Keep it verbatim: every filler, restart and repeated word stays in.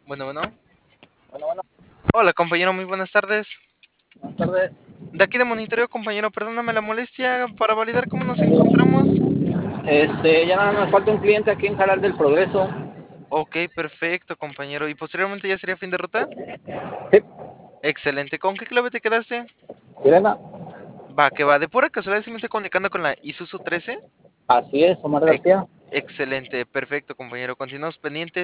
Bueno, bueno. Bueno, bueno, Hola, compañero, muy buenas tardes. buenas tardes. De aquí de monitoreo, compañero, perdóname la molestia para validar cómo nos encontramos. Este, ya nada más falta un cliente aquí en Jalar del Progreso. Ok, perfecto, compañero. ¿Y posteriormente ya sería fin de ruta? Sí, Excelente. ¿Con qué clave te quedaste? Sirena. Va, que va. De pura casualidad, ¿sí me estoy comunicando con la Isuzu trece? Así es, Omar Ex- García. excelente, perfecto, compañero. Continuamos pendientes.